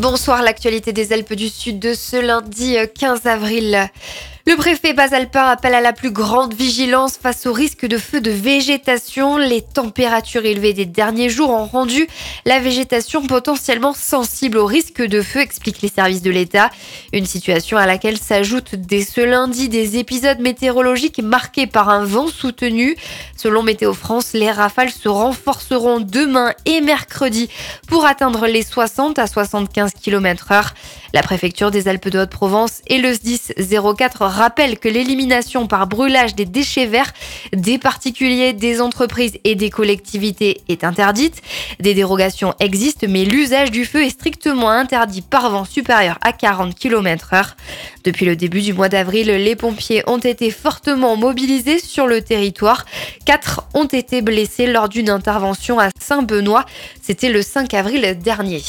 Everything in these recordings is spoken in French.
Bonsoir, l'actualité des Alpes du Sud de ce lundi 15 avril. Le préfet basalpin appelle à la plus grande vigilance face au risque de feux de végétation. Les températures élevées des derniers jours ont rendu la végétation potentiellement sensible au risque de feu, expliquent les services de l'État. Une situation à laquelle s'ajoutent dès ce lundi des épisodes météorologiques marqués par un vent soutenu. Selon Météo France, les rafales se renforceront demain et mercredi pour atteindre les 60 à 75 km/h. La préfecture des Alpes-de-Haute-Provence et le SDIS 04 rappellent que l'élimination par brûlage des déchets verts des particuliers, des entreprises et des collectivités est interdite. Des dérogations existent, mais l'usage du feu est strictement interdit par vent supérieur à 40 km/h. Depuis le début du mois d'avril, les pompiers ont été fortement mobilisés sur le territoire. 4 ont été blessés lors d'une intervention à Saint-Benoît. C'était le 5 avril dernier.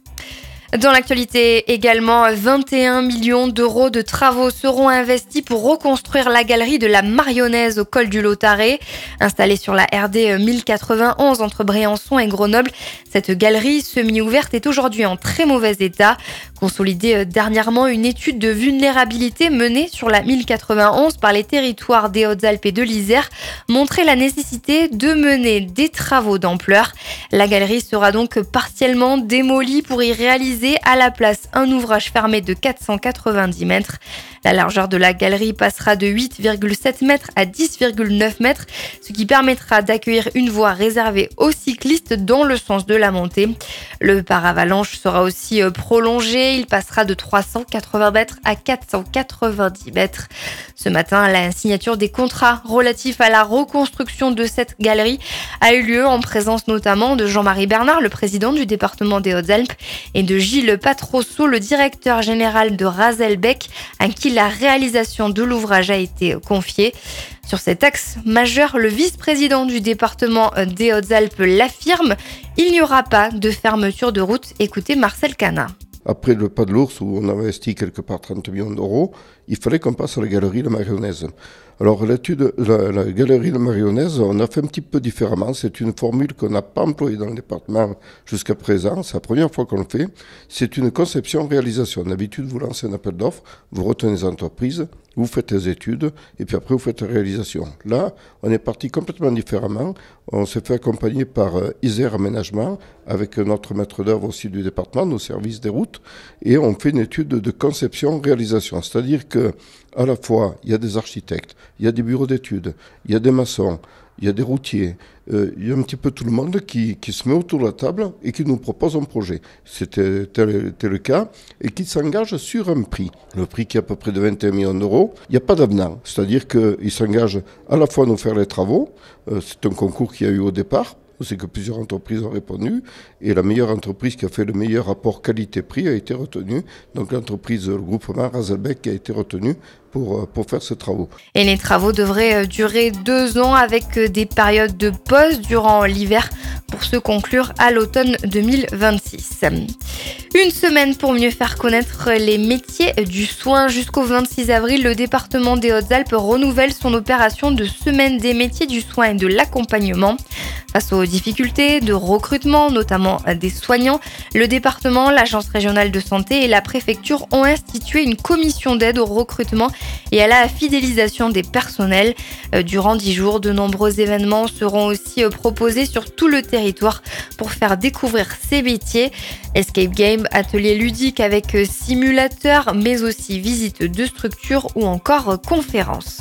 Dans l'actualité également, 21 millions d'euros de travaux seront investis pour reconstruire la galerie de la Marionnaise au col du Lautaret. Installée sur la RD 1091 entre Briançon et Grenoble, cette galerie semi-ouverte est aujourd'hui en très mauvais état. Consolidée dernièrement, une étude de vulnérabilité menée sur la 1091 par les territoires des Hautes-Alpes et de l'Isère montrait la nécessité de mener des travaux d'ampleur. La galerie sera donc partiellement démolie pour y réaliser à la place un ouvrage fermé de 490 mètres. La largeur de la galerie passera de 8,7 mètres à 10,9 mètres, ce qui permettra d'accueillir une voie réservée aux cyclistes dans le sens de la montée. Le paravalanche sera aussi prolongé, il passera de 380 mètres à 490 mètres. Ce matin, la signature des contrats relatifs à la reconstruction de cette galerie a eu lieu en présence notamment de Jean-Marie Bernard, le président du département des Hautes-Alpes, et de Gilles Patrosso, le directeur général de Razelbeck, à qui la réalisation de l'ouvrage a été confiée. Sur cet axe majeur, le vice-président du département des Hautes-Alpes l'affirme, il n'y aura pas de fermeture de route. Écoutez Marcel Cana. Après le Pas de l'Ours, où on a investi quelque part 30 millions d'euros, il fallait qu'on passe à la galerie de Marionnaise. Alors l'étude, la galerie de Marionnaise, on a fait un petit peu différemment. C'est une formule qu'on n'a pas employée dans le département jusqu'à présent. C'est la première fois qu'on le fait. C'est une conception-réalisation. D'habitude, vous lancez un appel d'offres, vous retenez les entreprises, vous faites les études et puis après vous faites la réalisation. Là, on est parti complètement différemment. On s'est fait accompagner par Isère Aménagement avec notre maître d'œuvre aussi du département, nos services des routes, et on fait une étude de conception-réalisation. C'est-à-dire que à la fois, il y a des architectes, il y a des bureaux d'études, il y a des maçons, il y a des routiers, il y a un petit peu tout le monde qui se met autour de la table et qui nous propose un projet. C'était le cas et qui s'engage sur un prix. Le prix qui est à peu près de 21 millions d'euros. Il n'y a pas d'avenant, c'est-à-dire qu'il s'engage à la fois à nous faire les travaux. C'est un concours qu'il y a eu au départ. C'est que plusieurs entreprises ont répondu et la meilleure entreprise qui a fait le meilleur rapport qualité-prix a été retenue. Donc l'entreprise, le groupement Razelbeck a été retenu pour faire ces travaux. Et les travaux devraient durer 2 ans avec des périodes de pause durant l'hiver pour se conclure à l'automne 2026. Une semaine pour mieux faire connaître les métiers du soin. Jusqu'au 26 avril, le département des Hautes-Alpes renouvelle son opération de semaine des métiers du soin et de l'accompagnement. Face aux difficultés de recrutement, notamment des soignants, le département, l'agence régionale de santé et la préfecture ont institué une commission d'aide au recrutement et à la fidélisation des personnels. Durant 10 jours, de nombreux événements seront aussi proposés sur tout le territoire pour faire découvrir ces métiers. Escape game, ateliers ludiques avec simulateurs, mais aussi visites de structures ou encore conférences.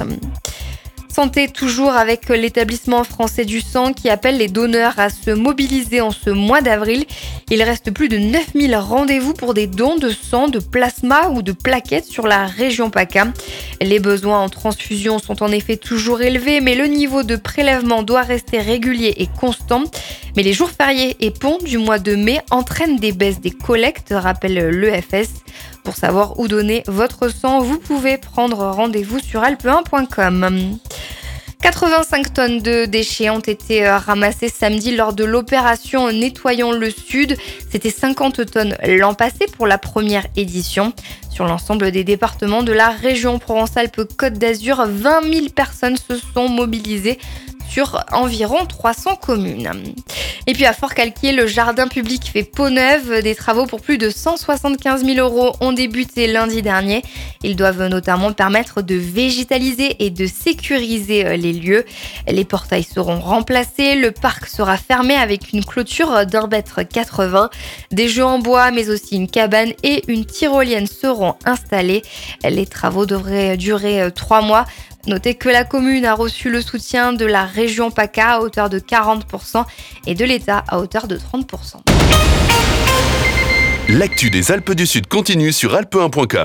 Santé toujours avec l'établissement français du sang qui appelle les donneurs à se mobiliser en ce mois d'avril. Il reste plus de 9000 rendez-vous pour des dons de sang, de plasma ou de plaquettes sur la région PACA. Les besoins en transfusion sont en effet toujours élevés, mais le niveau de prélèvement doit rester régulier et constant. Mais les jours fériés et ponts du mois de mai entraînent des baisses des collectes, rappelle l'EFS. Pour savoir où donner votre sang, vous pouvez prendre rendez-vous sur alpe1.com. 85 tonnes de déchets ont été ramassées samedi lors de l'opération Nettoyons le Sud. C'était 50 tonnes l'an passé pour la première édition. Sur l'ensemble des départements de la région Provence-Alpes-Côte d'Azur, 20 000 personnes se sont mobilisées sur environ 300 communes. Et puis à Fort-Calquier, le jardin public fait peau neuve. Des travaux pour plus de 175 000 € ont débuté lundi dernier. Ils doivent notamment permettre de végétaliser et de sécuriser les lieux. Les portails seront remplacés, le parc sera fermé avec une clôture d'1,80 m. Des jeux en bois, mais aussi une cabane et une tyrolienne seront installés. Les travaux devraient durer 3 mois. Notez que la commune a reçu le soutien de la région PACA à hauteur de 40% et de l'État à hauteur de 30%. L'actu des Alpes du Sud continue sur alpe1.com.